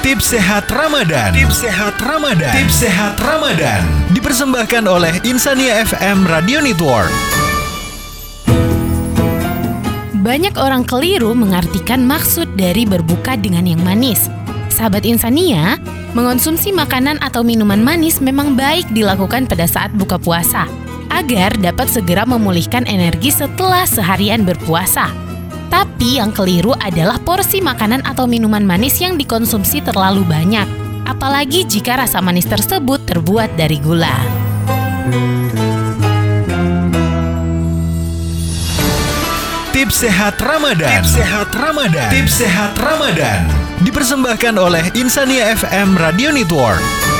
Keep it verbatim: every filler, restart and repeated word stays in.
Tips Sehat Ramadan. Tips Sehat Ramadan. Tips Sehat Ramadan. Dipersembahkan oleh Insania F M Radio Network. Banyak orang keliru mengartikan maksud dari berbuka dengan yang manis. Sahabat Insania, mengonsumsi makanan atau minuman manis memang baik dilakukan pada saat buka puasa, agar dapat segera memulihkan energi setelah seharian berpuasa. Tapi yang keliru adalah porsi makanan atau minuman manis yang dikonsumsi terlalu banyak, apalagi jika rasa manis tersebut terbuat dari gula. Tips Sehat Ramadan. Tips Sehat Ramadan. Tips Sehat Ramadan. Dipersembahkan oleh Insania F M Radio Network.